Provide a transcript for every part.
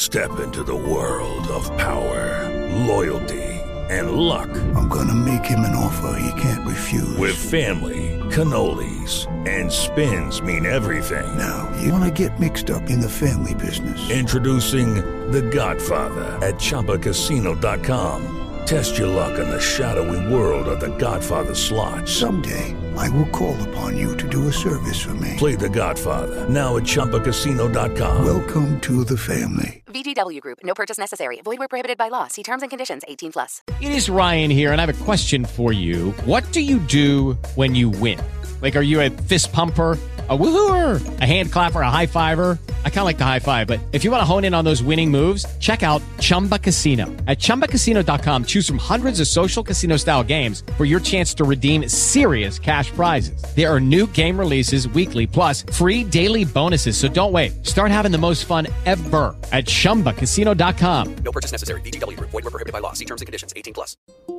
Step into the world of power, loyalty, and luck. I'm gonna make him an offer he can't refuse. With family, cannolis, and spins mean everything. Now, you wanna get mixed up in the family business. Introducing The Godfather at ChumbaCasino.com. Test your luck in the shadowy world of The Godfather slot. Someday, I will call upon you to do a service for me. Play The Godfather now at ChumbaCasino.com. Welcome to the family. VGW Group. No purchase necessary. Void where prohibited by law. See terms and conditions. 18+. It is Ryan here, and I have a question for you. What do you do when you win? Like, are you a fist pumper, a woohooer, a hand clapper, a high fiver? I kind of like the high five, but if you want to hone in on those winning moves, check out Chumba Casino. At ChumbaCasino.com, choose from hundreds of social casino-style games for your chance to redeem serious cash prizes. There are new game releases weekly, plus free daily bonuses. So don't wait. Start having the most fun ever at ChumbaCasino.com. No purchase necessary. VGW Group. Void where prohibited by law. See terms and conditions. 18+.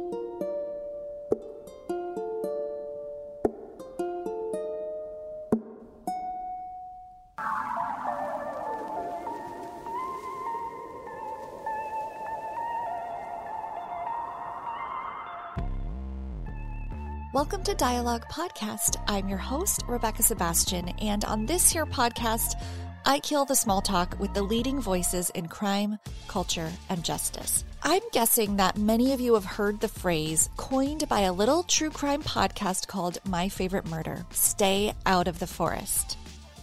Welcome to Dialogue Podcast. I'm your host, Rebecca Sebastian, and on this here podcast, I kill the small talk with the leading voices in crime, culture, and justice. I'm guessing that many of you have heard the phrase coined by a little true crime podcast called My Favorite Murder, stay out of the forest.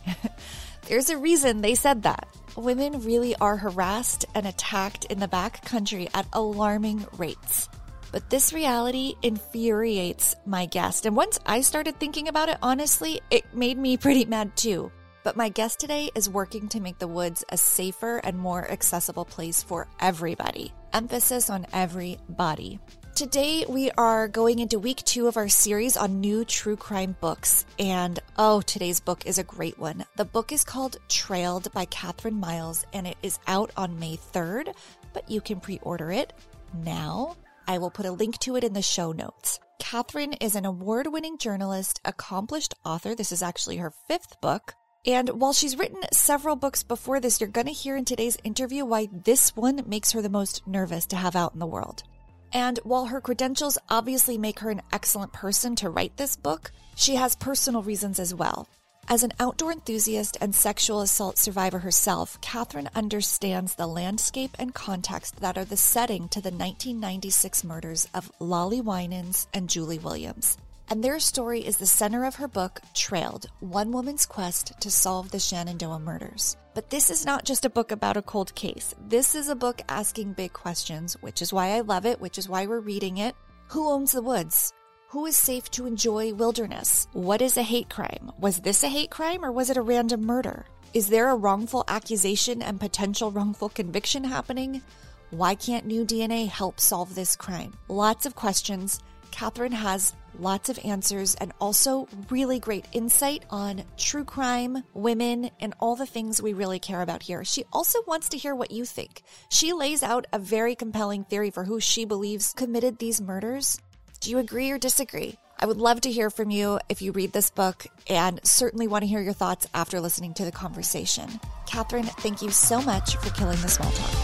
There's a reason they said that. Women really are harassed and attacked in the back country at alarming rates. But this reality infuriates my guest. And once I started thinking about it, honestly, it made me pretty mad too. But my guest today is working to make the woods a safer and more accessible place for everybody. Emphasis on everybody. Today, we are going into week 2 of our series on new true crime books. And today's book is a great one. The book is called Trailed by Catherine Miles, and it is out on May 3rd, but you can pre-order it now. I will put a link to it in the show notes. Catherine is an award-winning journalist, accomplished author. This is actually her 5th book. And while she's written several books before this, you're going to hear in today's interview why this one makes her the most nervous to have out in the world. And while her credentials obviously make her an excellent person to write this book, she has personal reasons as well. As an outdoor enthusiast and sexual assault survivor herself, Catherine understands the landscape and context that are the setting to the 1996 murders of Lolly Winans and Julie Williams. And their story is the center of her book, Trailed, One Woman's Quest to Solve the Shenandoah Murders. But this is not just a book about a cold case. This is a book asking big questions, which is why I love it, which is why we're reading it. Who owns the woods? Who is safe to enjoy wilderness? What is a hate crime? Was this a hate crime or was it a random murder? Is there a wrongful accusation and potential wrongful conviction happening? Why can't new DNA help solve this crime? Lots of questions. Catherine has lots of answers and also really great insight on true crime, women, and all the things we really care about here. She also wants to hear what you think. She lays out a very compelling theory for who she believes committed these murders. Do you agree or disagree? I would love to hear from you if you read this book, and certainly want to hear your thoughts after listening to the conversation. Catherine, thank you so much for killing the small talk.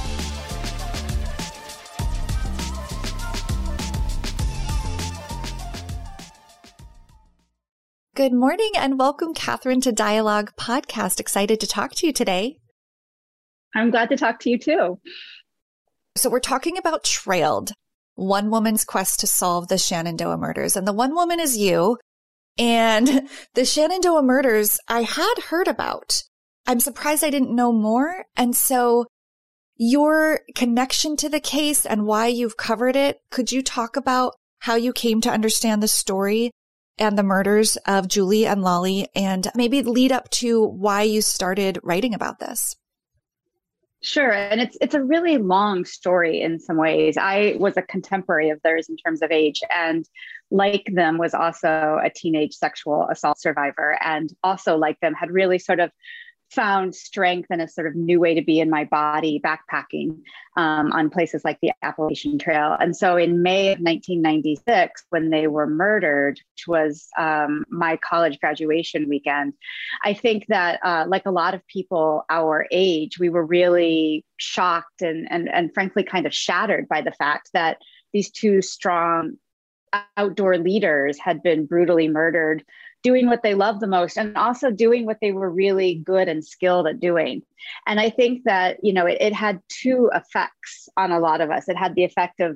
Good morning and welcome, Catherine, to Dialogue Podcast. Excited to talk to you today. I'm glad to talk to you too. So we're talking about Trailed, One Woman's Quest to Solve the Shenandoah Murders. And the one woman is you. And the Shenandoah Murders I had heard about. I'm surprised I didn't know more. And so your connection to the case and why you've covered it, could you talk about how you came to understand the story and the murders of Julie and Lolly, and maybe lead up to why you started writing about this? Sure. And it's a really long story in some ways. I was a contemporary of theirs in terms of age, and like them was also a teenage sexual assault survivor, and also like them had really sort of found strength and a sort of new way to be in my body backpacking on places like the Appalachian Trail. And so in May of 1996, when they were murdered, which was my college graduation weekend, I think that like a lot of people our age, we were really shocked and frankly kind of shattered by the fact that these two strong outdoor leaders had been brutally murdered, doing what they loved the most and also doing what they were really good and skilled at doing. And I think that, it had two effects on a lot of us. It had the effect of,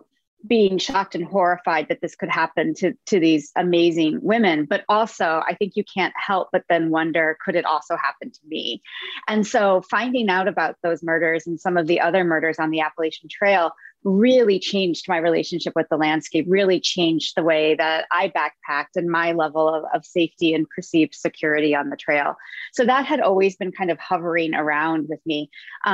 being shocked and horrified that this could happen to these amazing women. But also, I think you can't help but then wonder, could it also happen to me? And so finding out about those murders and some of the other murders on the Appalachian Trail really changed my relationship with the landscape, really changed the way that I backpacked and my level of safety and perceived security on the trail. So that had always been kind of hovering around with me.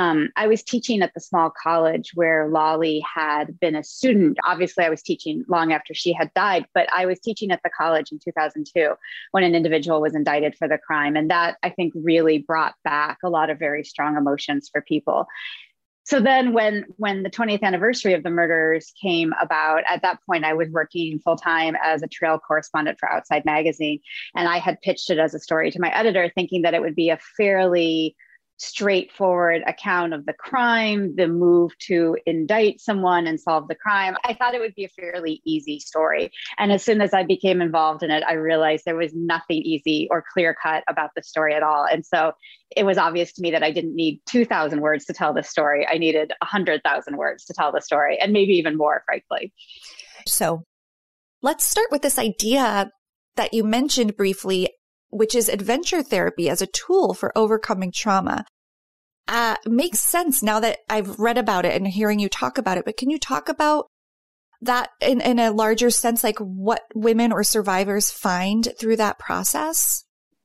I was teaching at the small college where Lolly had been a student. Obviously, I was teaching long after she had died, but I was teaching at the college in 2002 when an individual was indicted for the crime. And that, I think, really brought back a lot of very strong emotions for people. So then when the 20th anniversary of the murders came about, at that point, I was working full time as a trail correspondent for Outside Magazine. And I had pitched it as a story to my editor, thinking that it would be a fairly straightforward account of the crime, the move to indict someone and solve the crime. I thought it would be a fairly easy story. And as soon as I became involved in it, I realized there was nothing easy or clear cut about the story at all. And so it was obvious to me that I didn't need 2,000 words to tell the story. I needed 100,000 words to tell the story, and maybe even more, frankly. So let's start with this idea that you mentioned briefly, which is adventure therapy as a tool for overcoming trauma. Makes sense now that I've read about it and hearing you talk about it, but can you talk about that in a larger sense, like what women or survivors find through that process?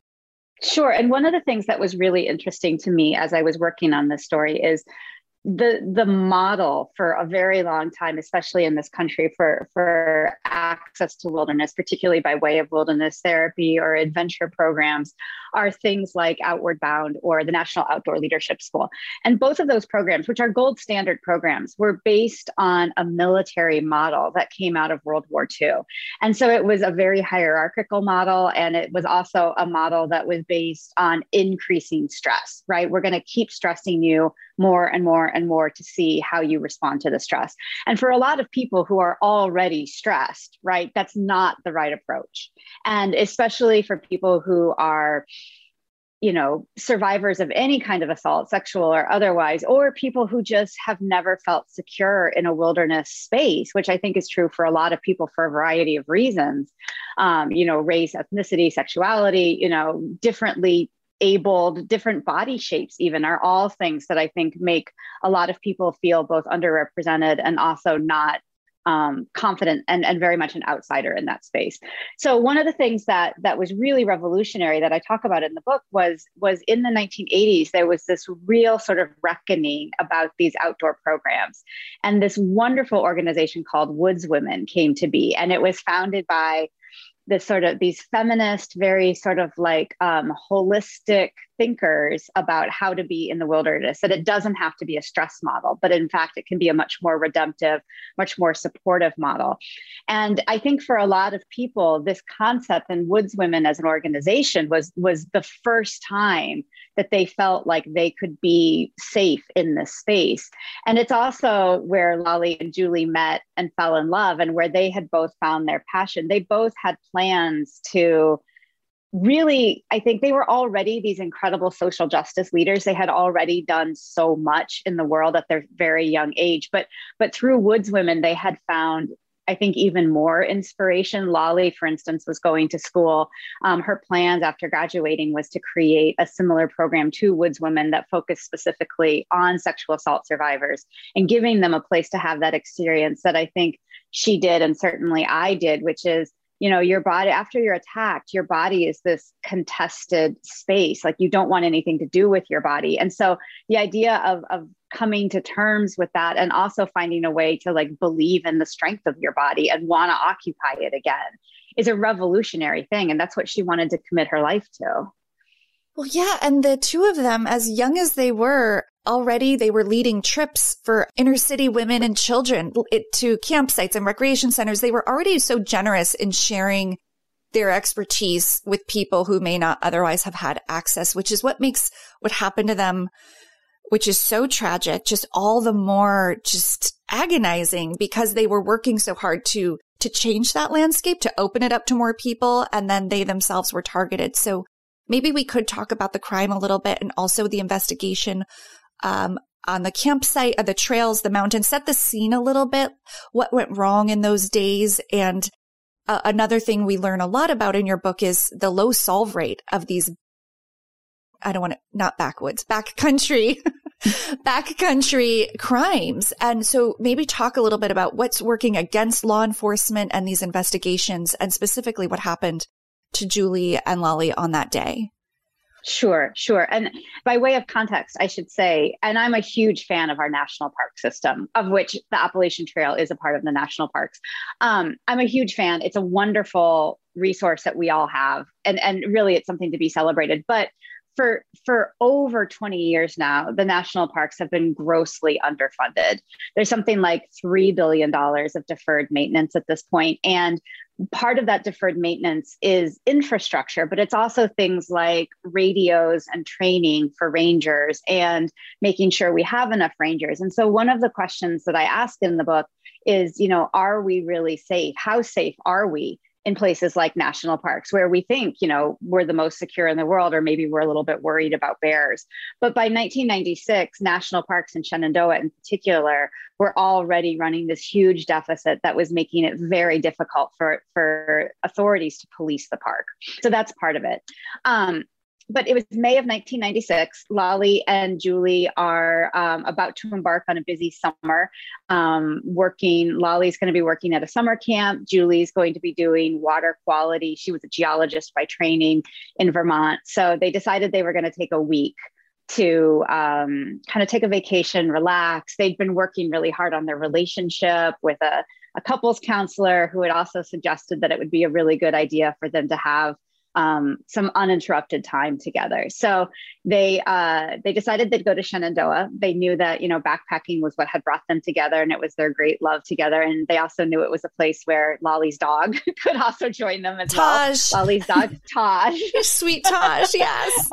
Sure. And one of the things that was really interesting to me as I was working on this story is the model for a very long time, especially in this country, for access to wilderness, particularly by way of wilderness therapy or adventure programs, are things like Outward Bound or the National Outdoor Leadership School. And both of those programs, which are gold standard programs, were based on a military model that came out of World War II. And so it was a very hierarchical model. And it was also a model that was based on increasing stress, right? We're going to keep stressing you more and more and more to see how you respond to the stress. And for a lot of people who are already stressed, right, that's not the right approach. And especially for people who are, survivors of any kind of assault, sexual or otherwise, or people who just have never felt secure in a wilderness space, which I think is true for a lot of people for a variety of reasons, race, ethnicity, sexuality, differently abled, different body shapes even are all things that I think make a lot of people feel both underrepresented and also not confident and very much an outsider in that space. So one of the things that was really revolutionary that I talk about in the book was in the 1980s, there was this real sort of reckoning about these outdoor programs. And this wonderful organization called Woods Women came to be. And it was founded by these feminist, very sort of like holistic thinkers about how to be in the wilderness, that it doesn't have to be a stress model, but in fact, it can be a much more redemptive, much more supportive model. And I think for a lot of people, this concept and Woods Women as an organization was the first time that they felt like they could be safe in this space. And it's also where Lolly and Julie met and fell in love, and where they had both found their passion. They both had plans to really, I think they were already these incredible social justice leaders. They had already done so much in the world at their very young age, but through Woods Women, they had found, I think, even more inspiration. Lolly, for instance, was going to school. Her plans after graduating was to create a similar program to Woods Women that focused specifically on sexual assault survivors and giving them a place to have that experience that I think she did, and certainly I did, which is, your body, after you're attacked, your body is this contested space. Like, you don't want anything to do with your body. And so the idea of coming to terms with that, and also finding a way to like believe in the strength of your body and want to occupy it again, is a revolutionary thing. And that's what she wanted to commit her life to. Well, yeah. And the two of them, as young as they were, already they were leading trips for inner city women and children to campsites and recreation centers. They were already so generous in sharing their expertise with people who may not otherwise have had access, which is what makes what happened to them, which is so tragic, just all the more just agonizing, because they were working so hard to change that landscape, to open it up to more people. And then they themselves were targeted. So maybe we could talk about the crime a little bit, and also the investigation on the campsite, the trails, the mountains. Set the scene a little bit. What went wrong in those days? And another thing we learn a lot about in your book is the low solve rate of these, I don't want to, not backwoods, backcountry crimes. And so maybe talk a little bit about what's working against law enforcement and these investigations, and specifically what happened to Julie and Lolly on that day. Sure. And by way of context, I should say, and I'm a huge fan of our national park system, of which the Appalachian Trail is a part of the national parks. I'm a huge fan. It's a wonderful resource that we all have. And really, it's something to be celebrated. But for over 20 years now, the national parks have been grossly underfunded. There's something like $3 billion of deferred maintenance at this point. And part of that deferred maintenance is infrastructure, but it's also things like radios and training for rangers and making sure we have enough rangers. And so one of the questions that I ask in the book is, are we really safe? How safe are we in places like national parks, where we think, we're the most secure in the world, or maybe we're a little bit worried about bears? But by 1996, national parks in Shenandoah in particular were already running this huge deficit that was making it very difficult for authorities to police the park. So that's part of it. But it was May of 1996. Lolly and Julie are about to embark on a busy summer working. Lolly's going to be working at a summer camp. Julie's going to be doing water quality. She was a geologist by training in Vermont. So they decided they were going to take a week to kind of take a vacation, relax. They'd been working really hard on their relationship with a couples counselor who had also suggested that it would be a really good idea for them to have some uninterrupted time together. So they decided they'd go to Shenandoah. They knew that, backpacking was what had brought them together, and it was their great love together. And they also knew it was a place where Lolly's dog could also join them as Taj. well. Lolly's dog, Taj. Sweet Taj, yes.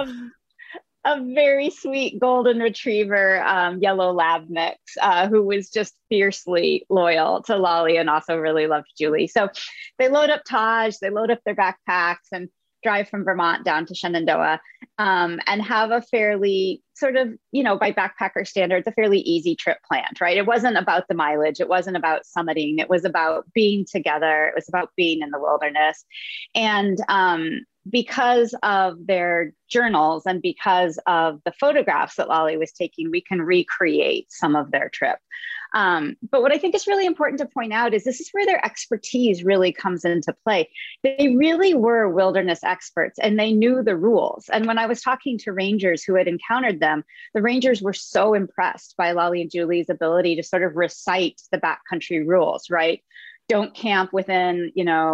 A very sweet golden retriever, yellow lab mix, who was just fiercely loyal to Lolly and also really loved Julie. So they load up Taj, they load up their backpacks and drive from Vermont down to Shenandoah, and have a fairly sort of, by backpacker standards, a fairly easy trip planned, right? It wasn't about the mileage. It wasn't about summiting. It was about being together. It was about being in the wilderness. And because of their journals and because of the photographs that Lolly was taking, we can recreate some of their trip. But what I think is really important to point out is this is where their expertise really comes into play. They really were wilderness experts, and they knew the rules. And when I was talking to rangers who had encountered them, the rangers were so impressed by Lolly and Julie's ability to sort of recite the backcountry rules, right? Don't camp within,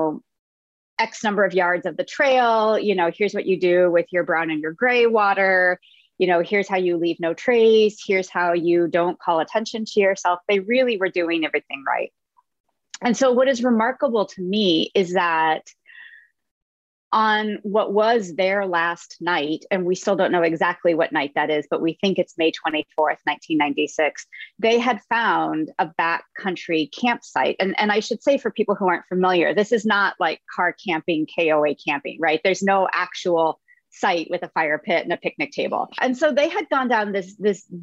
X number of yards of the trail. Here's what you do with your brown and your gray water. Here's how you leave no trace. Here's how you don't call attention to yourself. They really were doing everything right. And so what is remarkable to me is that on what was their last night, and we still don't know exactly what night that is, but we think it's May 24th, 1996, they had found a backcountry campsite. And I should say, for people who aren't familiar, this is not like car camping, KOA camping, right? There's no actual site with a fire pit and a picnic table. And so they had gone down this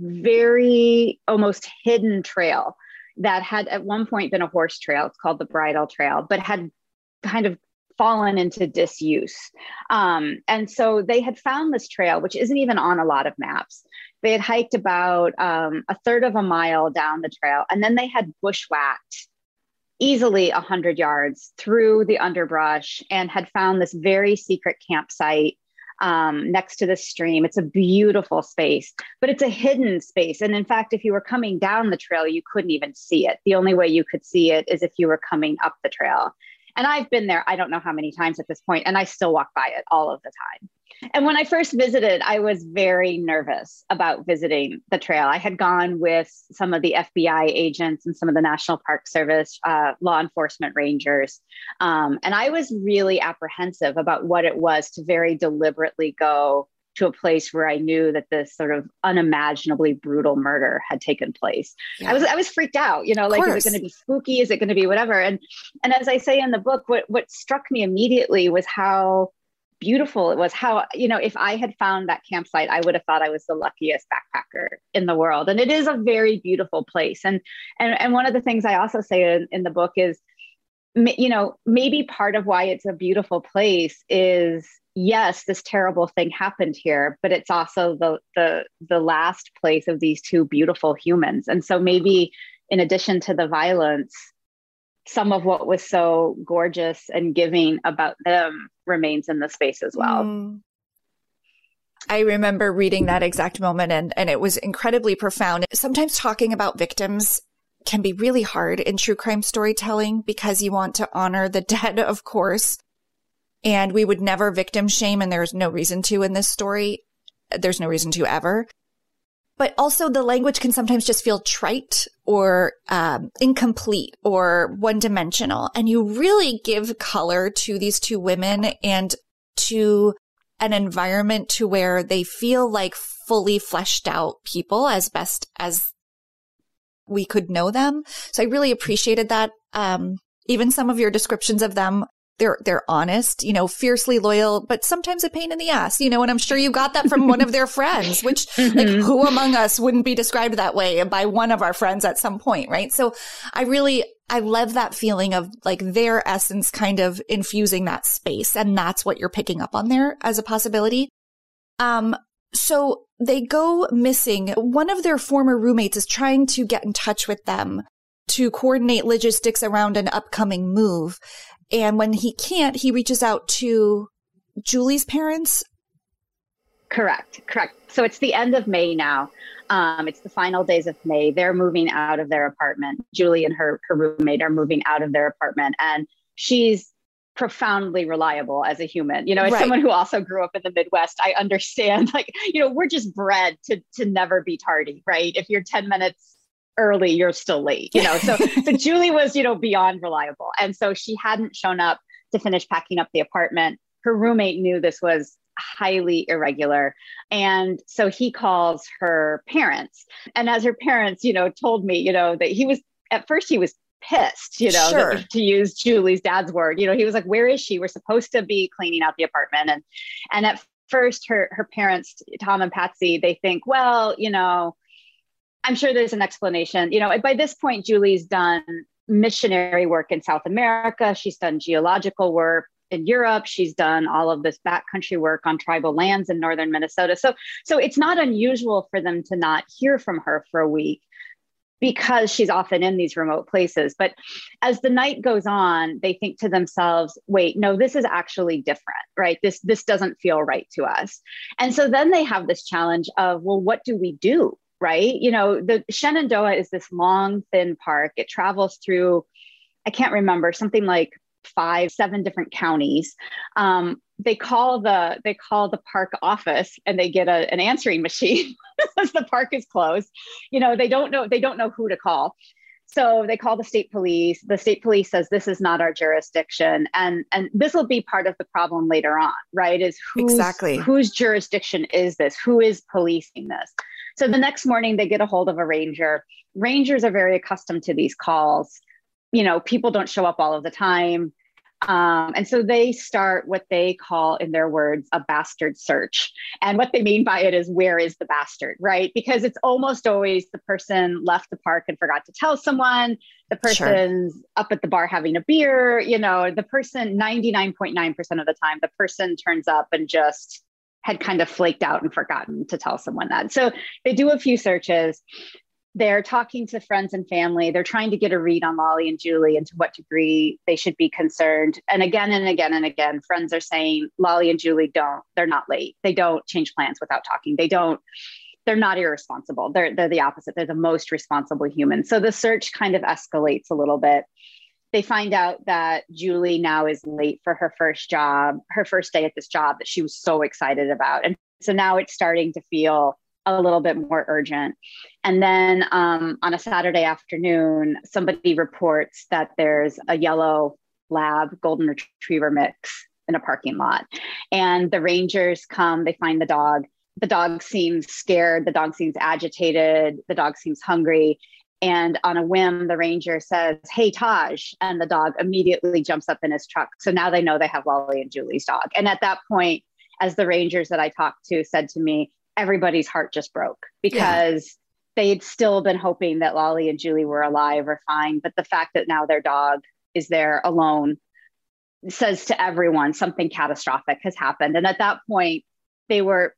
very almost hidden trail that had at one point been a horse trail. It's called the Bridle Trail, but had kind of fallen into disuse. And so they had found this trail, which isn't even on a lot of maps. They had hiked about a third of a mile down the trail, and then they had bushwhacked easily 100 yards through the underbrush and had found this very secret campsite next to the stream. It's a beautiful space, but it's a hidden space. And in fact, if you were coming down the trail, you couldn't even see it. The only way you could see it is if you were coming up the trail. And I've been there, I don't know how many times at this point, and I still walk by it all of the time. And when I first visited, I was very nervous about visiting the trail. I had gone with some of the FBI agents and some of the National Park Service law enforcement rangers. And I was really apprehensive about what it was to very deliberately go to a place where I knew that this sort of unimaginably brutal murder had taken place. Yeah. I was freaked out, you know, like, is it going to be spooky? Is it going to be whatever? And as I say in the book, what struck me immediately was how beautiful it was. How, you know, if I had found that campsite, I would have thought I was the luckiest backpacker in the world. And it is a very beautiful place. And one of the things I also say in the book is, you know, maybe part of why it's a beautiful place is, yes, this terrible thing happened here, but it's also the last place of these two beautiful humans. And so maybe in addition to the violence, some of what was so gorgeous and giving about them remains in the space as well. I remember reading that exact moment, and it was incredibly profound. Sometimes talking about victims can be really hard in true crime storytelling because you want to honor the dead, of course. And we would never victim shame, and there's no reason to in this story. There's no reason to ever. But also the language can sometimes just feel trite or incomplete or one-dimensional. And you really give color to these two women and to an environment to where they feel like fully fleshed out people as best as we could know them. So I really appreciated that. Even some of your descriptions of them, they're honest, you know, fiercely loyal, but sometimes a pain in the ass, you know, and I'm sure you got that from one of their friends, which like who among us wouldn't be described that way by one of our friends at some point, right? So I love that feeling of like their essence kind of infusing that space. And that's what you're picking up on there as a possibility. So they go missing. One of their former roommates is trying to get in touch with them to coordinate logistics around an upcoming move. And when he can't, he reaches out to Julie's parents. Correct. So it's the end of May now. It's the final days of May. They're moving out of their apartment. Julie and her roommate are moving out of their apartment. And she's profoundly reliable as a human. You know, as someone who also grew up in the Midwest, I understand, like, you know, we're just bred to never be tardy, right? If you're 10 minutes early, you're still late, you know? So Julie was, you know, beyond reliable. And so she hadn't shown up to finish packing up the apartment. Her roommate knew this was highly irregular. And so he calls her parents. And as her parents, you know, told me, you know, that at first he was pissed, you know, to use Julie's dad's word, you know, he was like, where is she? We're supposed to be cleaning out the apartment. And at first her parents, Tom and Patsy, they think, well, you know, I'm sure there's an explanation. You know, by this point, Julie's done missionary work in South America. She's done geological work in Europe. She's done all of this backcountry work on tribal lands in northern Minnesota. So it's not unusual for them to not hear from her for a week because she's often in these remote places. But as the night goes on, they think to themselves, wait, no, this is actually different, right? This doesn't feel right to us. And so then they have this challenge of, well, what do we do? Right? You know, the Shenandoah is this long, thin park. It travels through, I can't remember, something like 5-7 different counties. They call the park office and they get an answering machine as the park is closed. You know, they don't know who to call. So they call the state police. The state police says, this is not our jurisdiction. And this will be part of the problem later on, right? Is whose jurisdiction is this? Who is policing this? So the next morning they get a hold of a ranger. Rangers are very accustomed to these calls. You know, people don't show up all of the time. And so they start what they call, in their words, a bastard search. And what they mean by it is, where is the bastard, right? Because it's almost always the person left the park and forgot to tell someone. The person's up at the bar having a beer. You know, the person, 99.9% of the time, the person turns up and just had kind of flaked out and forgotten to tell someone that. So they do a few searches. They're talking to friends and family. They're trying to get a read on Lolly and Julie and to what degree they should be concerned. And again and again and again, friends are saying, Lolly and Julie they're not late. They don't change plans without talking. They're not irresponsible. They're the opposite. They're the most responsible humans. So the search kind of escalates a little bit. they find out that Julie now is late for her first day at this job that she was so excited about. And so now it's starting to feel a little bit more urgent. And then on a Saturday afternoon, somebody reports that there's a yellow lab golden retriever mix in a parking lot. And the rangers come, they find the dog. The dog seems scared. The dog seems agitated. The dog seems hungry. And on a whim, the ranger says, "Hey, Taj." And the dog immediately jumps up in his truck. So now they know they have Lolly and Julie's dog. And at that point, as the rangers that I talked to said to me, everybody's heart just broke because they'd still been hoping that Lolly and Julie were alive or fine. But the fact that now their dog is there alone says to everyone something catastrophic has happened. And at that point, they were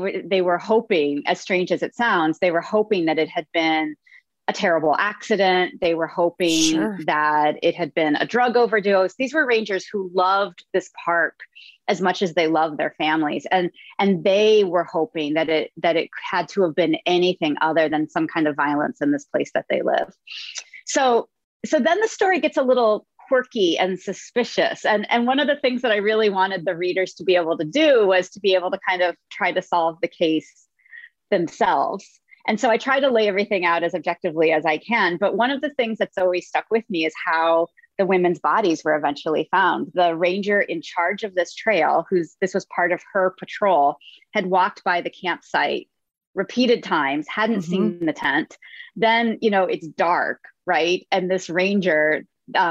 hoping, as strange as it sounds, they were hoping that it had been a terrible accident. They were hoping that it had been a drug overdose. These were rangers who loved this park as much as they loved their families. And they were hoping that it had to have been anything other than some kind of violence in this place that they live. So then the story gets a little quirky and suspicious. And one of the things that I really wanted the readers to be able to do was to be able to kind of try to solve the case themselves. And so I try to lay everything out as objectively as I can. But one of the things that's always stuck with me is how the women's bodies were eventually found. The ranger in charge of this trail, this was part of her patrol, had walked by the campsite repeated times, hadn't seen the tent. Then, it's dark, right? And this ranger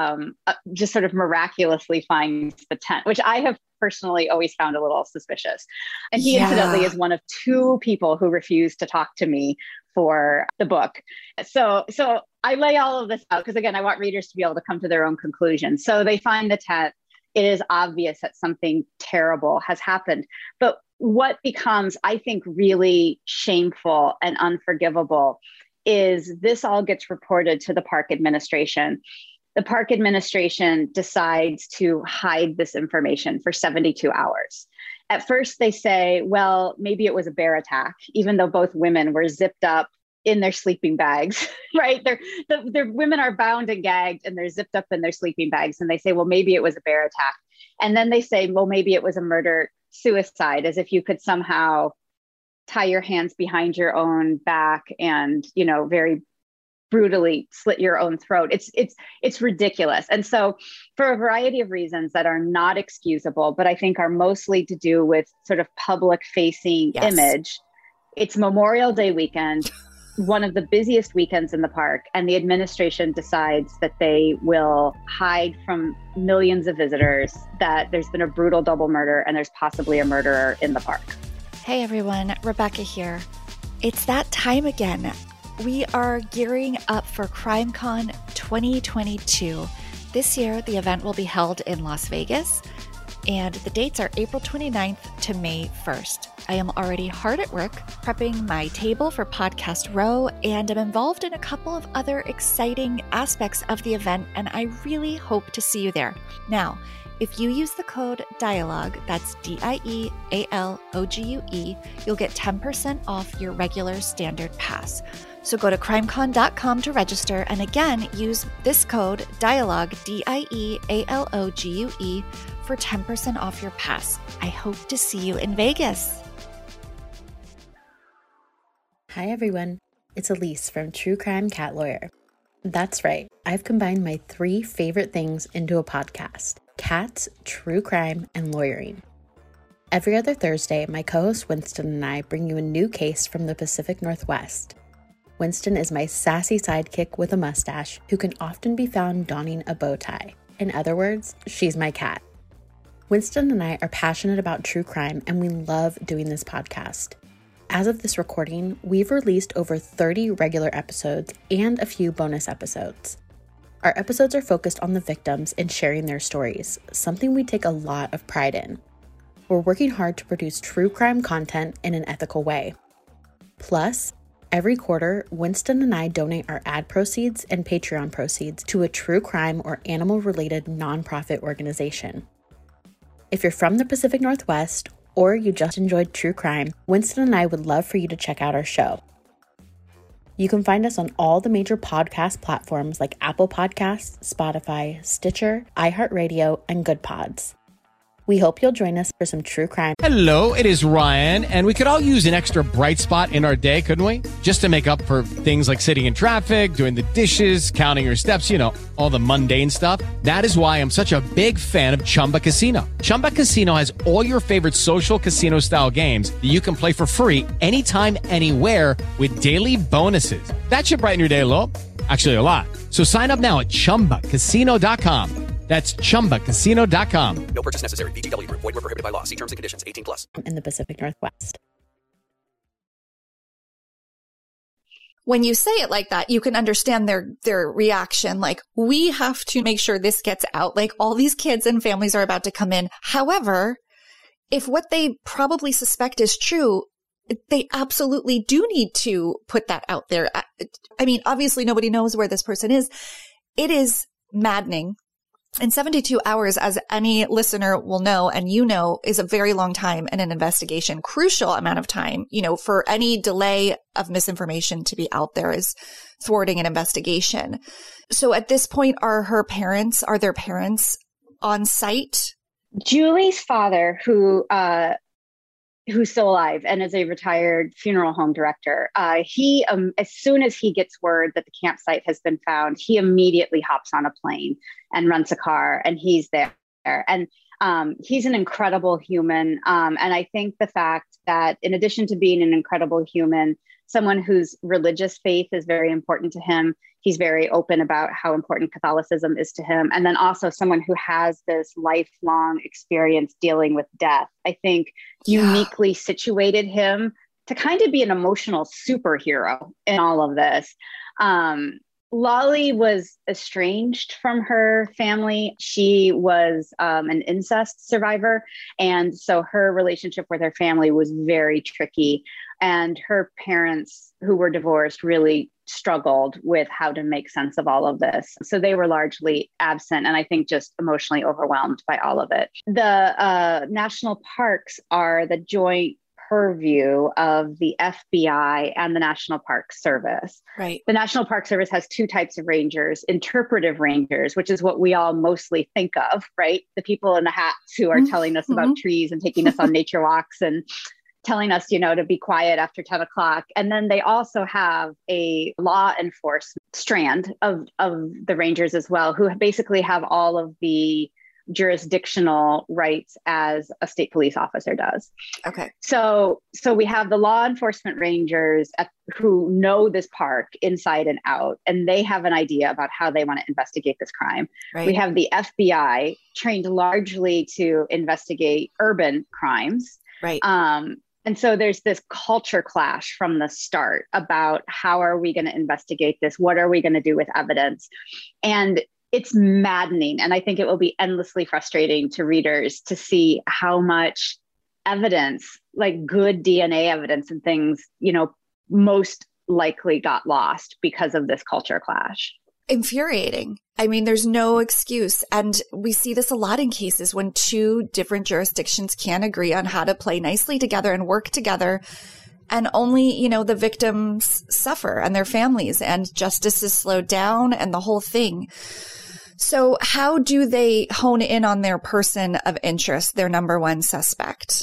just sort of miraculously finds the tent, which I have personally always found a little suspicious. And he incidentally is one of two people who refused to talk to me for the book. So I lay all of this out because, again, I want readers to be able to come to their own conclusions. So they find the tent. It is obvious that something terrible has happened. But what becomes, I think, really shameful and unforgivable is this all gets reported to the park administration. The park administration decides to hide this information for 72 hours. At first, they say, well, maybe it was a bear attack, even though both women were zipped up in their sleeping bags, right? The women are bound and gagged and they're zipped up in their sleeping bags. And they say, well, maybe it was a bear attack. And then they say, well, maybe it was a murder-suicide, as if you could somehow tie your hands behind your own back and, very brutally slit your own throat. It's ridiculous. And so for a variety of reasons that are not excusable, but I think are mostly to do with sort of public facing image, it's Memorial Day weekend, one of the busiest weekends in the park. And the administration decides that they will hide from millions of visitors that there's been a brutal double murder and there's possibly a murderer in the park. Hey everyone, Rebecca here. It's that time again. We are gearing up for CrimeCon 2022. This year, the event will be held in Las Vegas, and the dates are April 29th to May 1st. I am already hard at work prepping my table for Podcast Row, and I'm involved in a couple of other exciting aspects of the event, and I really hope to see you there. Now, if you use the code DIALOGUE, that's DIEALOGUE, you'll get 10% off your regular standard pass. So go to crimecon.com to register, and again, use this code DIALOGUE, DIEALOGUE, for 10% off your pass. I hope to see you in Vegas. Hi everyone, it's Elise from True Crime Cat Lawyer. That's right, I've combined my 3 favorite things into a podcast: cats, true crime, and lawyering. Every other Thursday, my co-host Winston and I bring you a new case from the Pacific Northwest. Winston is my sassy sidekick with a mustache who can often be found donning a bow tie. In other words, she's my cat. Winston and I are passionate about true crime, and we love doing this podcast. As of this recording, we've released over 30 regular episodes and a few bonus episodes. Our episodes are focused on the victims and sharing their stories, something we take a lot of pride in. We're working hard to produce true crime content in an ethical way. Plus, every quarter, Winston and I donate our ad proceeds and Patreon proceeds to a true crime or animal-related nonprofit organization. If you're from the Pacific Northwest or you just enjoyed true crime, Winston and I would love for you to check out our show. You can find us on all the major podcast platforms like Apple Podcasts, Spotify, Stitcher, iHeartRadio, and Good Pods. We hope you'll join us for some true crime. Hello, it is Ryan, and we could all use an extra bright spot in our day, couldn't we? Just to make up for things like sitting in traffic, doing the dishes, counting your steps, all the mundane stuff. That is why I'm such a big fan of Chumba Casino. Chumba Casino has all your favorite social casino-style games that you can play for free anytime, anywhere with daily bonuses. That should brighten your day a little. Actually, a lot. So sign up now at ChumbaCasino.com. That's ChumbaCasino.com. No purchase necessary. VGW Group. Void where prohibited by law. See terms and conditions. 18+. In the Pacific Northwest. When you say it like that, you can understand their reaction. Like, we have to make sure this gets out. Like, all these kids and families are about to come in. However, if what they probably suspect is true, they absolutely do need to put that out there. I mean, obviously nobody knows where this person is. It is maddening. And 72 hours, as any listener will know, and is a very long time in an investigation. Crucial amount of time, for any delay of misinformation to be out there is thwarting an investigation. So at this point, are their parents on site? Julie's father, who's still alive and is a retired funeral home director, he as soon as he gets word that the campsite has been found, he immediately hops on a plane and rents a car, and he's there. And he's an incredible human. And I think the fact that, in addition to being an incredible human, someone whose religious faith is very important to him, he's very open about how important Catholicism is to him. And then also someone who has this lifelong experience dealing with death, I think uniquely situated him to kind of be an emotional superhero in all of this. Lolly was estranged from her family. She was an incest survivor. And so her relationship with her family was very tricky. And her parents, who were divorced, really struggled with how to make sense of all of this. So they were largely absent, and I think just emotionally overwhelmed by all of it. The national parks are the joint purview of the FBI and the National Park Service. Right. The National Park Service has two types of rangers: interpretive rangers, which is what we all mostly think of, right? The people in the hats who are telling us about trees and taking us on nature walks and telling us, to be quiet after 10 o'clock. And then they also have a law enforcement strand of the rangers as well, who basically have all of the jurisdictional rights as a state police officer does. Okay. So we have the law enforcement rangers who know this park inside and out, and they have an idea about how they want to investigate this crime. Right. We have the FBI, trained largely to investigate urban crimes. Right. And so there's this culture clash from the start about how are we going to investigate this? What are we going to do with evidence? And it's maddening. And I think it will be endlessly frustrating to readers to see how much evidence, like good DNA evidence and things, most likely got lost because of this culture clash. Infuriating. I mean, there's no excuse. And we see this a lot in cases when two different jurisdictions can't agree on how to play nicely together and work together. And only, the victims suffer and their families, and justice is slowed down and the whole thing. So how do they hone in on their person of interest, their number one suspect?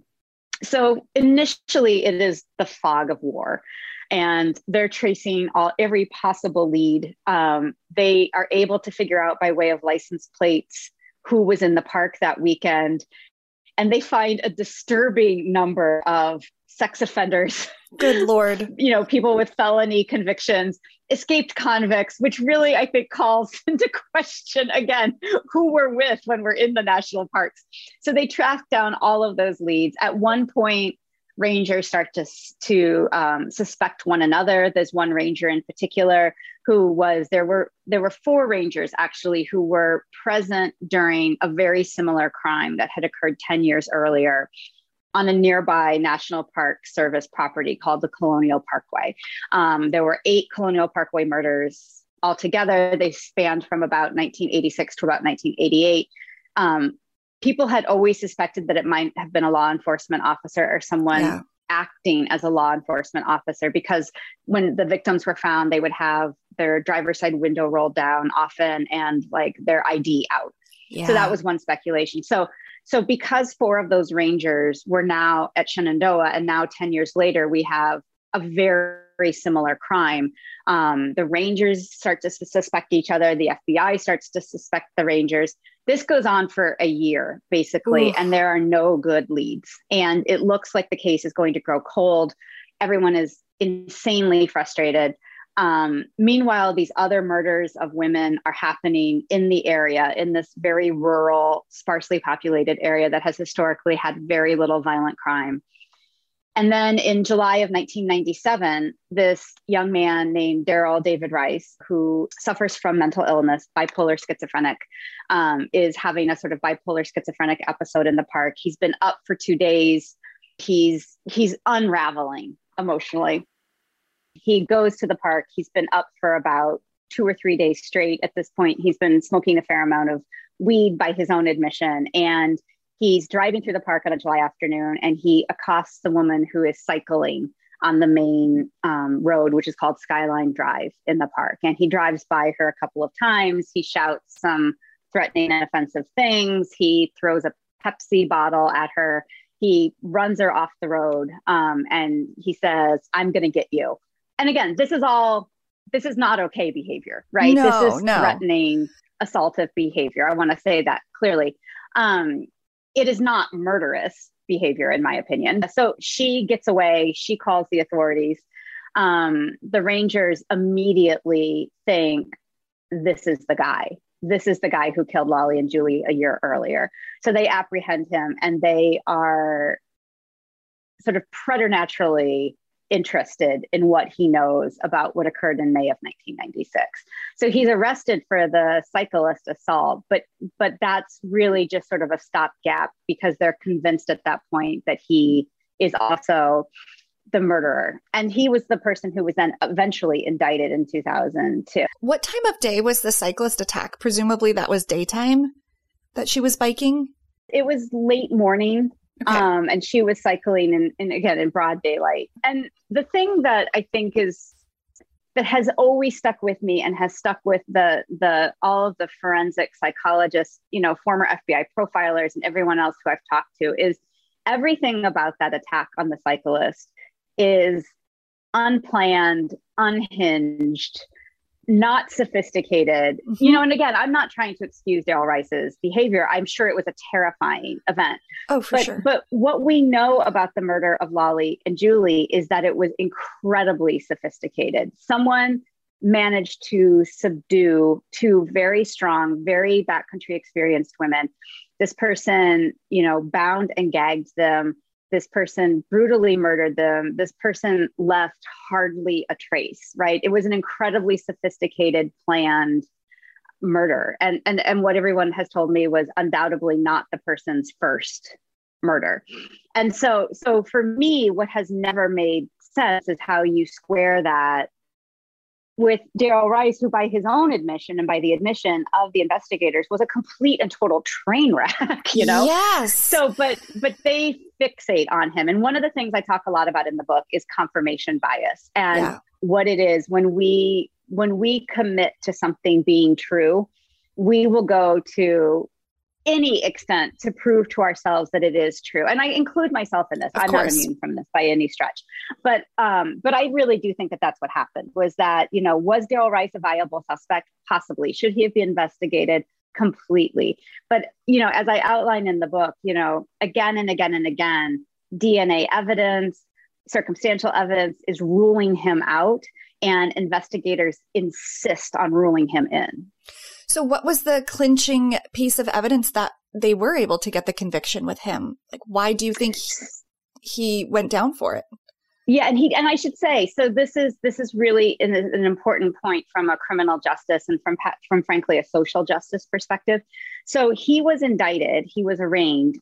So initially it is the fog of war, and they're tracing every possible lead. They are able to figure out by way of license plates who was in the park that weekend. And they find a disturbing number of sex offenders. Good Lord. People with felony convictions, escaped convicts, which really, I think, calls into question, again, who we're with when we're in the national parks. So they track down all of those leads. At one point, rangers start to suspect one another. There's one ranger in particular there were four rangers actually who were present during a very similar crime that had occurred 10 years earlier on a nearby National Park Service property called the Colonial Parkway. There were 8 Colonial Parkway murders altogether. They spanned from about 1986 to about 1988. People had always suspected that it might have been a law enforcement officer or someone acting as a law enforcement officer, because when the victims were found, they would have their driver's side window rolled down often and like their ID out. Yeah. So that was one speculation. So because 4 of those rangers were now at Shenandoah, and now 10 years later, we have a very similar crime. The rangers start to suspect each other. The FBI starts to suspect the rangers. This goes on for a year, basically, and there are no good leads. And it looks like the case is going to grow cold. Everyone is insanely frustrated. Meanwhile, these other murders of women are happening in the area, in this very rural, sparsely populated area that has historically had very little violent crime. And then in July of 1997, this young man named Daryl David Rice, who suffers from mental illness, bipolar schizophrenic, is having a sort of bipolar schizophrenic episode in the park. He's been up for 2 days. He's unraveling emotionally. He goes to the park. He's been up for about 2 or 3 days straight. At this point, he's been smoking a fair amount of weed by his own admission. And he's driving through the park on a July afternoon, and he accosts the woman who is cycling on the main road, which is called Skyline Drive in the park. And he drives by her a couple of times. He shouts some threatening and offensive things. He throws a Pepsi bottle at her. He runs her off the road, and he says, "I'm going to get you." And again, this is not okay behavior, right? This is threatening, assaultive behavior. I want to say that clearly. It is not murderous behavior, in my opinion. So she gets away. She calls the authorities. The Rangers immediately think, this is the guy. This is the guy who killed Lolly and Julie a year earlier. So they apprehend him, and they are sort of preternaturally interested in what he knows about what occurred in May of 1996. So he's arrested for the cyclist assault, but that's really just sort of a stopgap, because they're convinced at that point that he is also the murderer. And he was the person who was then eventually indicted in 2002. What time of day was the cyclist attack? Presumably that was daytime that she was biking? It was late morning. Okay. And she was cycling in broad daylight. And the thing that I think that has always stuck with me and has stuck with all of the forensic psychologists, former FBI profilers and everyone else who I've talked to, is everything about that attack on the cyclist is unplanned, unhinged, not sophisticated, and again, I'm not trying to excuse Daryl Rice's behavior. I'm sure it was a terrifying event. Oh, for sure. But what we know about the murder of Lolly and Julie is that it was incredibly sophisticated. Someone managed to subdue 2 very strong, very backcountry experienced women. This person, bound and gagged them. This person brutally murdered them. This person left hardly a trace, right? It was an incredibly sophisticated, planned murder. And what everyone has told me was undoubtedly not the person's first murder. And so for me, what has never made sense is how you square that with Daryl Rice, who by his own admission and by the admission of the investigators was a complete and total train wreck, Yes. So, but they fixate on him. And one of the things I talk a lot about in the book is confirmation bias, and what it is when we commit to something being true, we will go to any extent to prove to ourselves that it is true. And I include myself in this. I'm not immune from this by any stretch. But I really do think that that's what happened, was that, was Daryl Rice a viable suspect? Possibly. Should he have been investigated? Completely. But, as I outline in the book, again and again and again, DNA evidence, circumstantial evidence is ruling him out, and investigators insist on ruling him in. So what was the clinching piece of evidence that they were able to get the conviction with him? Like, why do you think he went down for it? Yeah, and I should say, so this is really an important point from a criminal justice and from frankly a social justice perspective. So he was indicted, he was arraigned.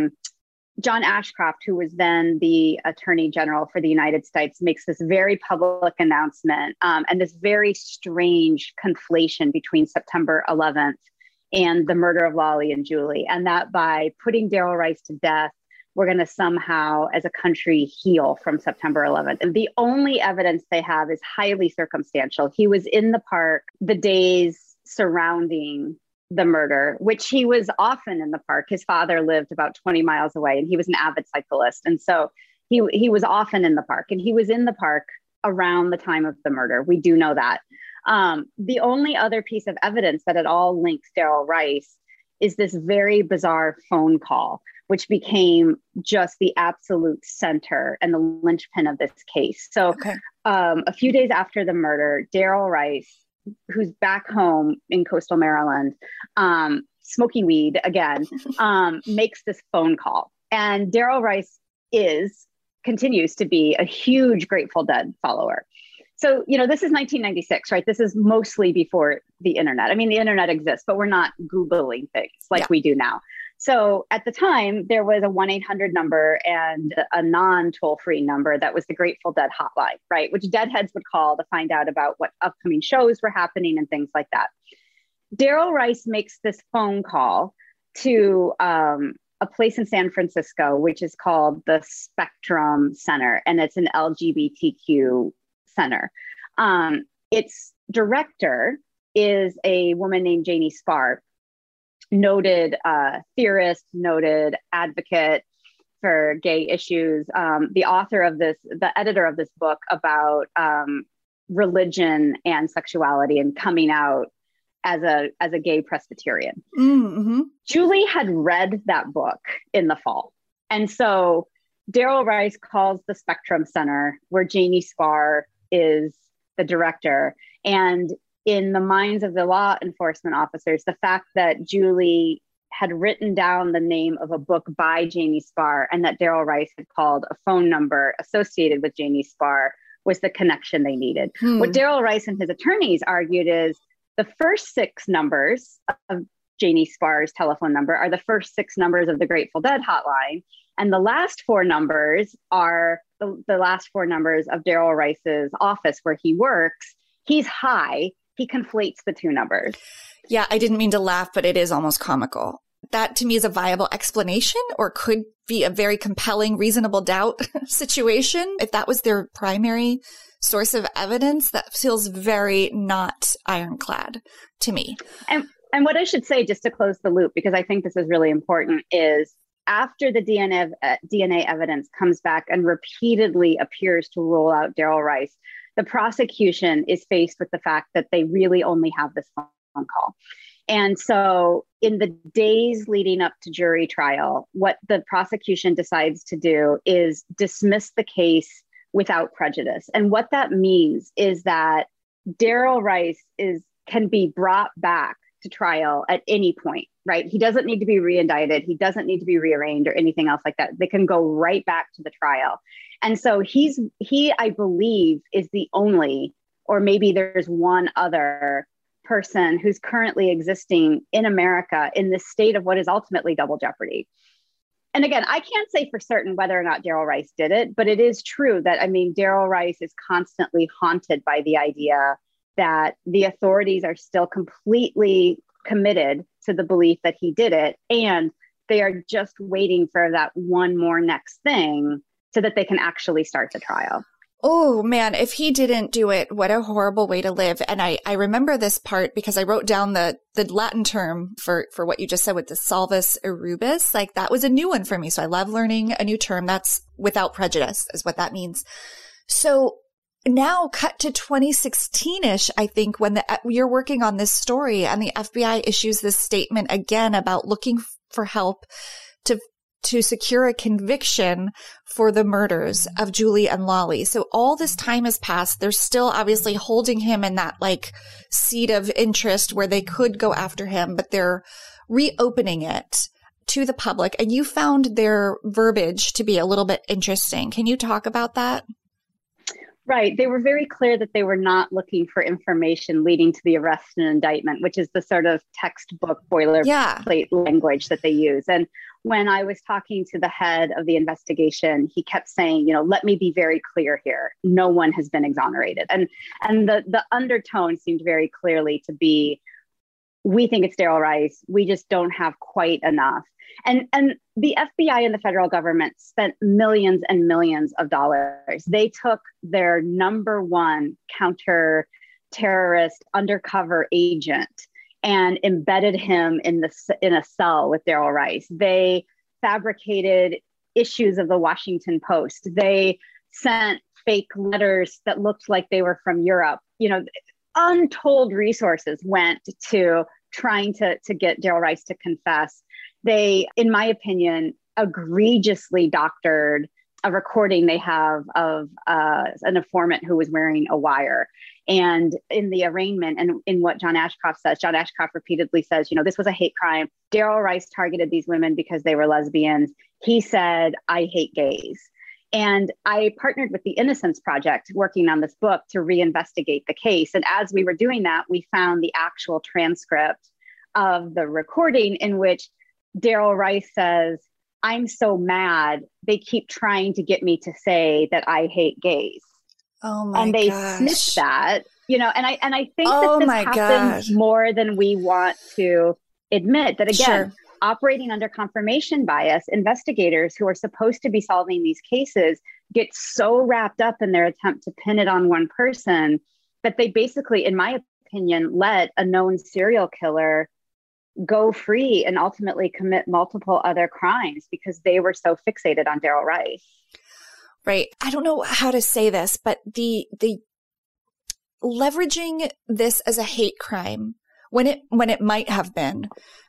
John Ashcroft, who was then the Attorney General for the United States, makes this very public announcement and this very strange conflation between September 11th and the murder of Lolly and Julie, and that by putting Daryl Rice to death, we're going to somehow, as a country, heal from September 11th. And the only evidence they have is highly circumstantial. He was in the park the days surrounding the murder, which he was often in the park. His father lived about 20 miles away, and he was an avid cyclist. And so he was often in the park, and he was in the park around the time of the murder. We do know that. The only other piece of evidence that at all links Darrell Rice is this very bizarre phone call, which became just the absolute center and the linchpin of this case. So a few days after the murder, Darrell Rice, who's back home in coastal Maryland, smoking weed again, makes this phone call. And Darrell Rice continues to be a huge Grateful Dead follower. So, this is 1996, right? This is mostly before the internet. I mean, the internet exists, but we're not Googling things like we do now. So at the time, there was a 1-800 number and a non-toll-free number that was the Grateful Dead hotline, right? Which Deadheads would call to find out about what upcoming shows were happening and things like that. Darrell Rice makes this phone call to a place in San Francisco, which is called the Spectrum Center, and it's an LGBTQ center. Its director is a woman named Janie Sparr, noted theorist, noted advocate for gay issues, the editor of this book about religion and sexuality and coming out as a gay Presbyterian. Mm-hmm. Julie had read that book in the fall. And so Darrell Rice calls the Spectrum Center, where Janie Sparr is the director. And in the minds of the law enforcement officers, the fact that Julie had written down the name of a book by Janie Sparr and that Darrell Rice had called a phone number associated with Janie Sparr was the connection they needed. What Darrell Rice and his attorneys argued is the first 6 numbers of Janie Sparr's telephone number are the first 6 numbers of the Grateful Dead hotline. And the last 4 numbers are the last 4 numbers of Darrell Rice's office where he works. He's high. He conflates the 2 numbers. Yeah, I didn't mean to laugh, but it is almost comical. That to me is a viable explanation, or could be a very compelling, reasonable doubt situation. If that was their primary source of evidence, that feels very not ironclad to me. And what I should say, just to close the loop, because I think this is really important, is after the DNA evidence comes back and repeatedly appears to rule out Darrell Rice, the prosecution is faced with the fact that they really only have this phone call. And so in the days leading up to jury trial, what the prosecution decides to do is dismiss the case without prejudice. And what that means is that Darrell Rice can be brought back to trial at any point, right? He doesn't need to be reindicted. He doesn't need to be rearranged or anything else like that. They can go right back to the trial. And so he, I believe, is the only, or maybe there's one other person who's currently existing in America in this state of what is ultimately double jeopardy. And again, I can't say for certain whether or not Darrell Rice did it, but it is true that, Darrell Rice is constantly haunted by the idea that the authorities are still completely committed to the belief that he did it. And they are just waiting for that one more next thing so that they can actually start the trial. Oh man, if he didn't do it, what a horrible way to live. And I remember this part because I wrote down the Latin term for what you just said with the salvus erubis. Like that was a new one for me. So I love learning a new term. That's without prejudice is what that means. So now cut to 2016-ish, I think, when you're working on this story and the FBI issues this statement again about looking for help to secure a conviction for the murders of Julie and Lolly. So all this time has passed. They're still obviously holding him in that seat of interest where they could go after him, but they're reopening it to the public. And you found their verbiage to be a little bit interesting. Can you talk about that? Right. They were very clear that they were not looking for information leading to the arrest and indictment, which is the sort of textbook boilerplate language that they use. And when I was talking to the head of the investigation, he kept saying, let me be very clear here. No one has been exonerated. And the undertone seemed very clearly to be, we think it's Darrell Rice. We just don't have quite enough. And the FBI and the federal government spent millions and millions of dollars. They took their number one counter-terrorist undercover agent and embedded him in a cell with Darrell Rice. They fabricated issues of the Washington Post. They sent fake letters that looked like they were from Europe. Untold resources went to trying to get Darrell Rice to confess. They, in my opinion, egregiously doctored a recording they have of an informant who was wearing a wire. And in the arraignment and in what John Ashcroft says, John Ashcroft repeatedly says, this was a hate crime. Darrell Rice targeted these women because they were lesbians. He said, I hate gays. And I partnered with the Innocence Project working on this book to reinvestigate the case. And as we were doing that, we found the actual transcript of the recording in which Darrell Rice says, I'm so mad, they keep trying to get me to say that I hate gays. Oh my And they gosh. snipped that, and I think that this happens more than we want to admit. That again, operating under confirmation bias, investigators who are supposed to be solving these cases get so wrapped up in their attempt to pin it on one person that they basically, in my opinion, let a known serial killer go free and ultimately commit multiple other crimes because they were so fixated on Darrell Rice. Right. I don't know how to say this, but the leveraging this as a hate crime when it might have been,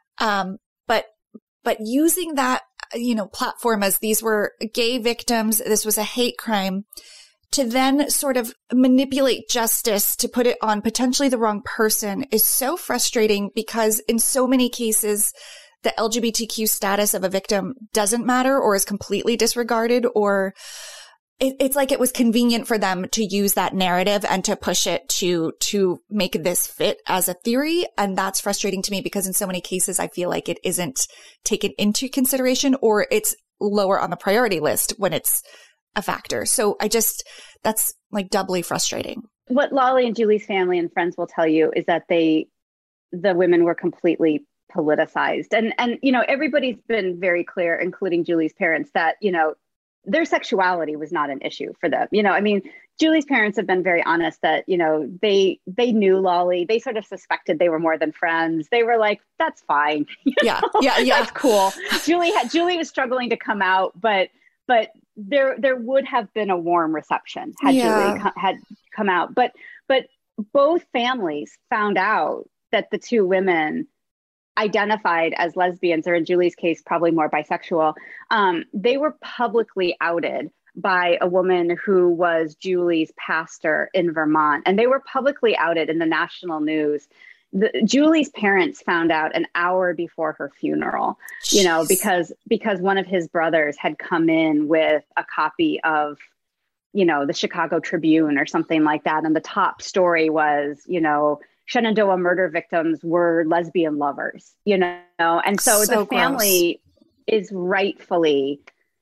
but using that, platform as these were gay victims, this was a hate crime, to then sort of manipulate justice to put it on potentially the wrong person is so frustrating because in so many cases, the LGBTQ status of a victim doesn't matter or is completely disregarded, or it's like it was convenient for them to use that narrative and to push it to make this fit as a theory. And that's frustrating to me because in so many cases, I feel like it isn't taken into consideration or it's lower on the priority list when it's a factor. So that's like doubly frustrating. What Lolly and Julie's family and friends will tell you is that the women were completely politicized. And everybody's been very clear, including Julie's parents, that, their sexuality was not an issue for them. Julie's parents have been very honest that, they knew Lolly. They sort of suspected they were more than friends. They were like, that's fine. Yeah. That's cool. Julie was struggling to come out, but there would have been a warm reception had Julie had come out. But both families found out that the two women identified as lesbians, or in Julie's case, probably more bisexual. They were publicly outed by a woman who was Julie's pastor in Vermont. And they were publicly outed in the national news. Julie's parents found out an hour before her funeral, because one of his brothers had come in with a copy of, the Chicago Tribune or something like that. And the top story was, Shenandoah murder victims were lesbian lovers, and so the family is rightfully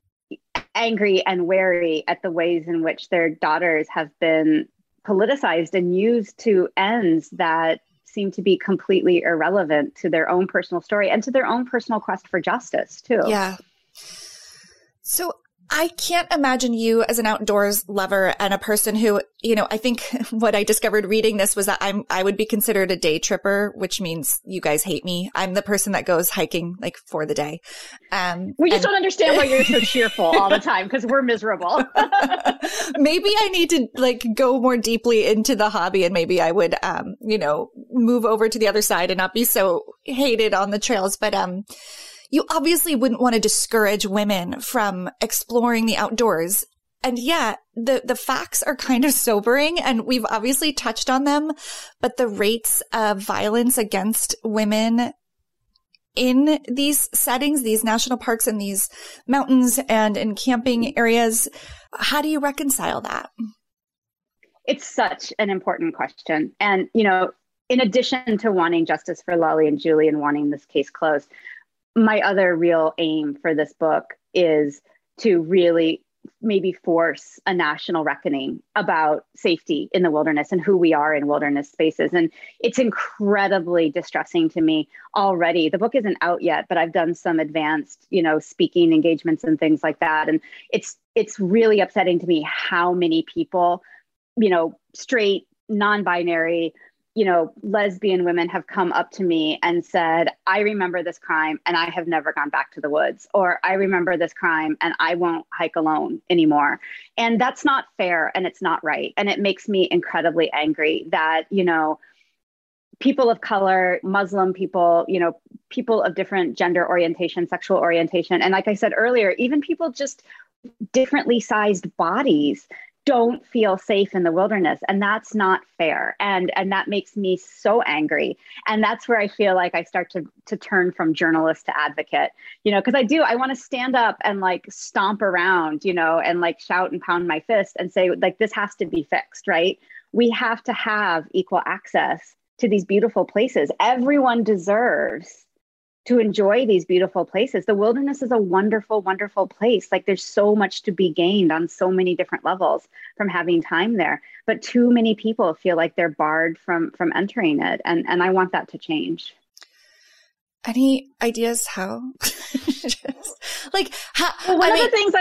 angry and wary at the ways in which their daughters have been politicized and used to ends that seem to be completely irrelevant to their own personal story and to their own personal quest for justice too. Yeah. So I can't imagine you as an outdoors lover and a person who, I think what I discovered reading this was that I would be considered a day tripper, which means you guys hate me. I'm the person that goes hiking like for the day. We just don't understand why you're so cheerful all the time because we're miserable. Maybe I need to like go more deeply into the hobby and maybe I would, move over to the other side and not be so hated on the trails. But, you obviously wouldn't want to discourage women from exploring the outdoors. And yeah, the facts are kind of sobering and we've obviously touched on them, but the rates of violence against women in these settings, these national parks and these mountains and in camping areas, how do you reconcile that? It's such an important question. And, in addition to wanting justice for Lolly and Julie and wanting this case closed, my other real aim for this book is to really maybe force a national reckoning about safety in the wilderness and who we are in wilderness spaces. And it's incredibly distressing to me already. The book isn't out yet, but I've done some advanced, speaking engagements and things like that. And it's really upsetting to me how many people, straight, non-binary, lesbian women have come up to me and said, I remember this crime and I have never gone back to the woods, or I remember this crime and I won't hike alone anymore. And that's not fair and it's not right. And it makes me incredibly angry that, people of color, Muslim people, people of different gender orientation, sexual orientation. And like I said earlier, even people just differently sized bodies don't feel safe in the wilderness. And that's not fair. And that makes me so angry. And that's where I feel like I start to turn from journalist to advocate, because I want to stand up and like stomp around, and like shout and pound my fist and say, like, this has to be fixed, right? We have to have equal access to these beautiful places. Everyone deserves to enjoy these beautiful places. The wilderness is a wonderful, wonderful place. Like, there's so much to be gained on so many different levels from having time there. But too many people feel like they're barred from entering it. And I want that to change. Any ideas how? Like, how, one of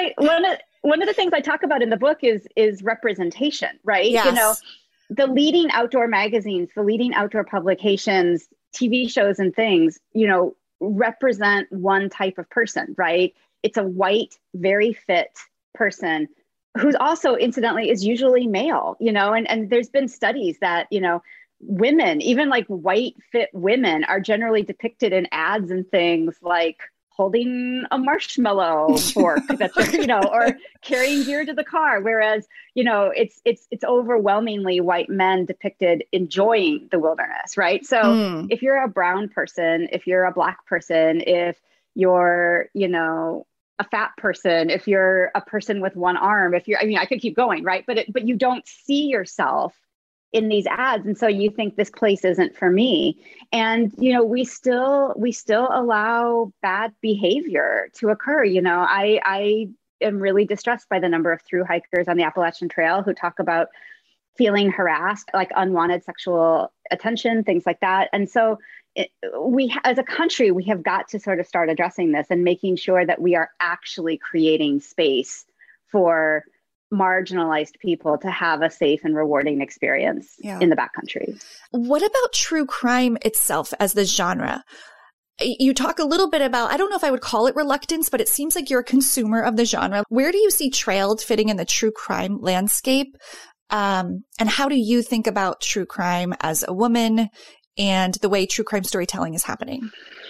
the things I talk about in the book is representation, right? Yes. The leading outdoor magazines, the leading outdoor publications, TV shows and things, represent one type of person, right? It's a white, very fit person who's also, incidentally, is usually male, and there's been studies that, women, even like white, fit women, are generally depicted in ads and things like holding a marshmallow fork that's, or carrying gear to the car. Whereas, it's overwhelmingly white men depicted enjoying the wilderness, right? So if you're a brown person, if you're a Black person, if you're, a fat person, if you're a person with one arm, I could keep going, right? But you don't see yourself in these ads. And so you think this place isn't for me. And, we still allow bad behavior to occur. I am really distressed by the number of thru hikers on the Appalachian Trail who talk about feeling harassed, like unwanted sexual attention, things like that. And so we, as a country, we have got to sort of start addressing this and making sure that we are actually creating space for marginalized people to have a safe and rewarding experience in the backcountry. What about true crime itself as the genre? You talk a little bit about, I don't know if I would call it reluctance, but it seems like you're a consumer of the genre. Where do you see Trailed fitting in the true crime landscape? And how do you think about true crime as a woman and the way true crime storytelling is happening?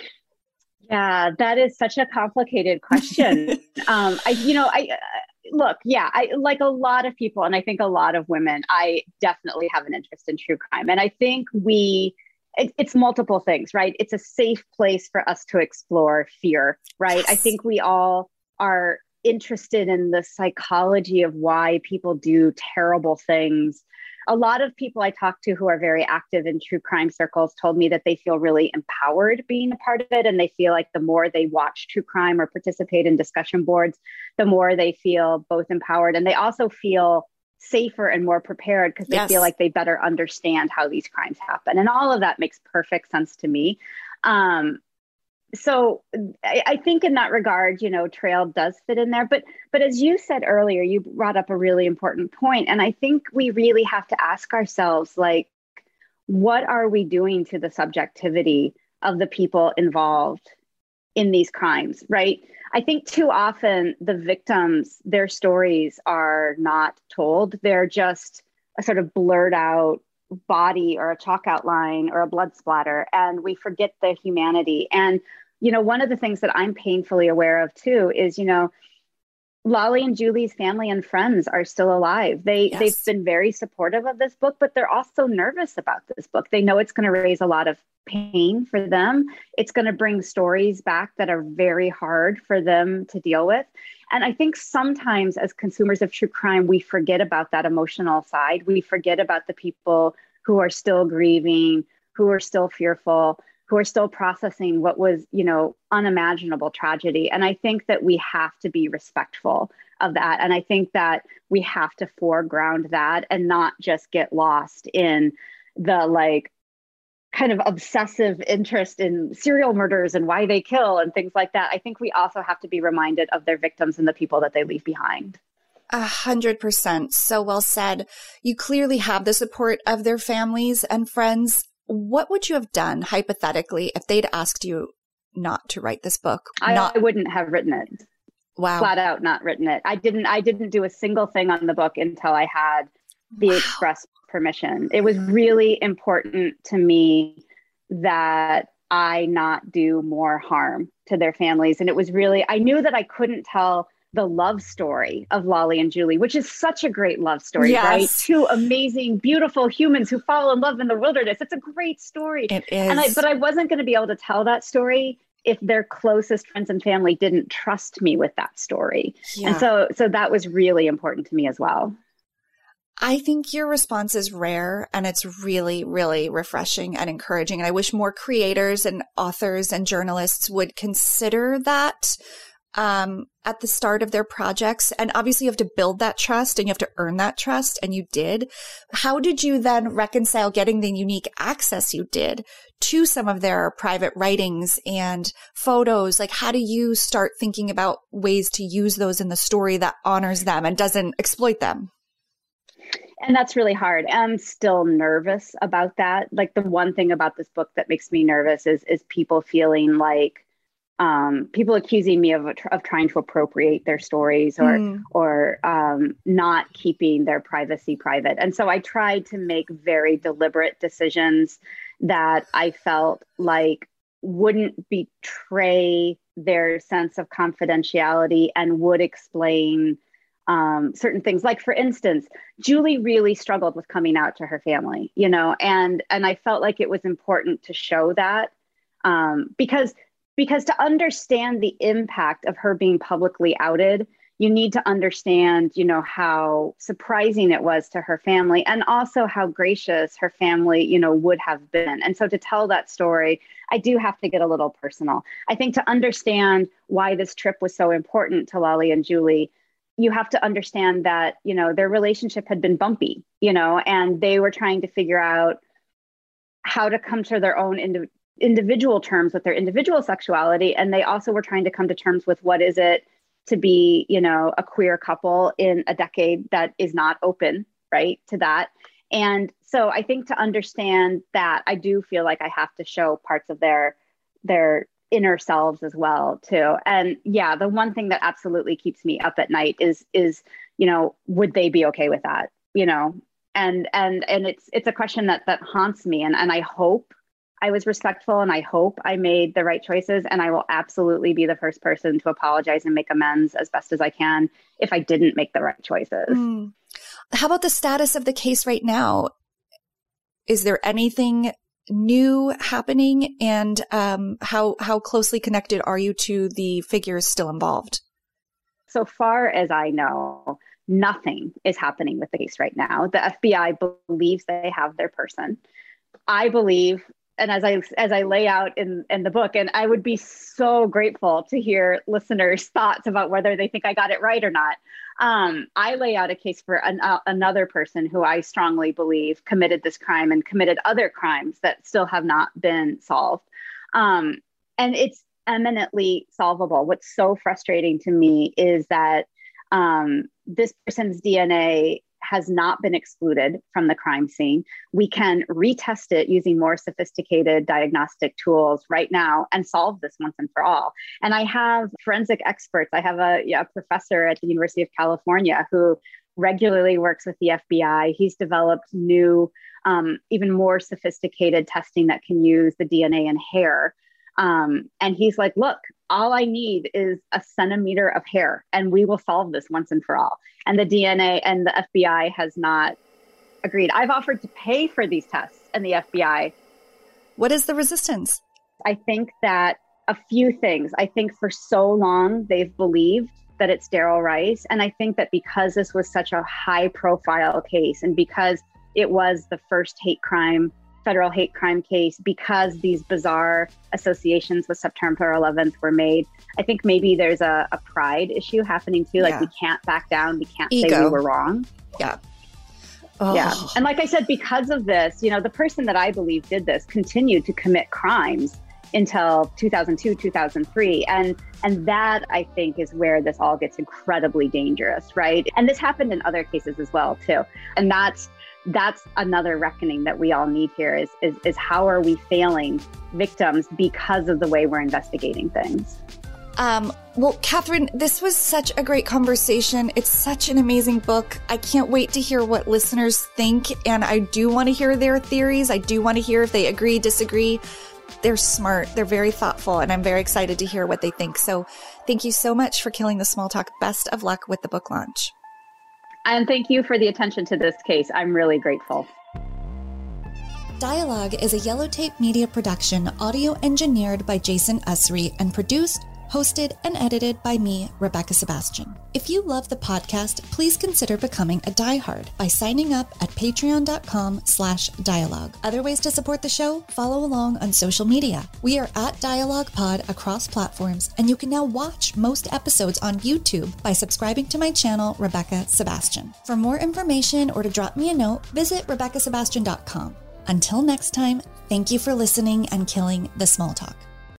Yeah, that is such a complicated question. I like a lot of people, and I think a lot of women, I definitely have an interest in true crime. And I think it's multiple things, right? It's a safe place for us to explore fear, right? Yes. I think we all are interested in the psychology of why people do terrible things. A lot of people I talk to who are very active in true crime circles told me that they feel really empowered being a part of it. And they feel like the more they watch true crime or participate in discussion boards, the more they feel both empowered. And they also feel safer and more prepared because they feel like they better understand how these crimes happen. And all of that makes perfect sense to me. So I think in that regard, Trail does fit in there. But as you said earlier, you brought up a really important point. And I think we really have to ask ourselves, like, what are we doing to the subjectivity of the people involved in these crimes, right? I think too often the victims, their stories are not told. They're just a sort of blurred out body or a chalk outline or a blood splatter. And we forget the humanity. And one of the things that I'm painfully aware of too is, Lolly and Julie's family and friends are still alive. They've been very supportive of this book, but they're also nervous about this book. They know it's going to raise a lot of pain for them. It's going to bring stories back that are very hard for them to deal with. And I think sometimes as consumers of true crime, we forget about that emotional side. We forget about the people who are still grieving, who are still fearful, who are still processing what was, unimaginable tragedy. And I think that we have to be respectful of that. And I think that we have to foreground that and not just get lost in the like kind of obsessive interest in serial murders and why they kill and things like that. I think we also have to be reminded of their victims and the people that they leave behind. 100%. So well said. You clearly have the support of their families and friends. What would you have done hypothetically if they'd asked you not to write this book? I wouldn't have written it. Wow. Flat out not written it. I didn't do a single thing on the book until I had the express permission. It was really important to me that I not do more harm to their families. And it was really, I knew that I couldn't tell the love story of Lolly and Julie, which is such a great love story, yes. right? Two amazing, beautiful humans who fall in love in the wilderness. It's a great story. It is. But I wasn't going to be able to tell that story if their closest friends and family didn't trust me with that story. Yeah. And so that was really important to me as well. I think your response is rare, and it's really, really refreshing and encouraging. And I wish more creators and authors and journalists would consider that at the start of their projects. And obviously you have to build that trust and you have to earn that trust. And you did. How did you then reconcile getting the unique access you did to some of their private writings and photos? Like, how do you start thinking about ways to use those in the story that honors them and doesn't exploit them? And that's really hard. I'm still nervous about that. Like, the one thing about this book that makes me nervous is people feeling like, people accusing me of trying to appropriate their stories or not keeping their privacy private. And so I tried to make very deliberate decisions that I felt like wouldn't betray their sense of confidentiality and would explain certain things. Like, for instance, Julie really struggled with coming out to her family, and I felt like it was important to show that because to understand the impact of her being publicly outed, you need to understand, how surprising it was to her family and also how gracious her family, would have been. And so to tell that story, I do have to get a little personal. I think to understand why this trip was so important to Lolly and Julie, you have to understand that, their relationship had been bumpy, and they were trying to figure out how to come to their own individual terms with their individual sexuality. And they also were trying to come to terms with what is it to be, a queer couple in a decade that is not open, right, to that. And so I think to understand that, I do feel like I have to show parts of their inner selves as well too. And yeah, the one thing that absolutely keeps me up at night is, would they be okay with that? And it's a question that haunts me. And I hope I was respectful, and I hope I made the right choices. And I will absolutely be the first person to apologize and make amends as best as I can if I didn't make the right choices. How about the status of the case right now? Is there anything new happening? And how closely connected are you to the figures still involved? So far as I know, nothing is happening with the case right now. The FBI believes they have their person. I believe, and as I lay out in the book, and I would be so grateful to hear listeners' thoughts about whether they think I got it right or not. I lay out a case for another person who I strongly believe committed this crime and committed other crimes that still have not been solved. And it's eminently solvable. What's so frustrating to me is that this person's DNA has not been excluded from the crime scene. We can retest it using more sophisticated diagnostic tools right now and solve this once and for all. And I have forensic experts. I have a professor at the University of California who regularly works with the FBI. He's developed new, even more sophisticated testing that can use the DNA in hair. And he's like, look, all I need is a centimeter of hair and we will solve this once and for all. And the DNA and the FBI has not agreed. I've offered to pay for these tests and the FBI. What is the resistance? I think that a few things. I think for so long they've believed that it's Darrell Rice. And I think that because this was such a high profile case and because it was the first hate crime federal hate crime case because these bizarre associations with September 11th were made. I think maybe there's a pride issue happening too. Like we can't back down. We can't say we were wrong. Yeah. Oh. Yeah. And like I said, because of this, the person that I believe did this continued to commit crimes until 2002, 2003. And that, I think, is where this all gets incredibly dangerous, right? And this happened in other cases as well, too. And that's another reckoning that we all need here is how are we failing victims because of the way we're investigating things? Well, Catherine, this was such a great conversation. It's such an amazing book. I can't wait to hear what listeners think. And I do want to hear their theories. I do want to hear if they agree, disagree. They're smart. They're very thoughtful. And I'm very excited to hear what they think. So thank you so much for Killing the Small Talk. Best of luck with the book launch. And thank you for the attention to this case. I'm really grateful. Dialogue is a Yellow Tape Media production, audio engineered by Jason Usry and produced, hosted, and edited by me, Rebecca Sebastian. If you love the podcast, please consider becoming a diehard by signing up at patreon.com/dialogue. Other ways to support the show? Follow along on social media. We are at Dialogue Pod across platforms, and you can now watch most episodes on YouTube by subscribing to my channel, Rebecca Sebastian. For more information or to drop me a note, visit RebeccaSebastian.com. Until next time, thank you for listening and killing the small talk.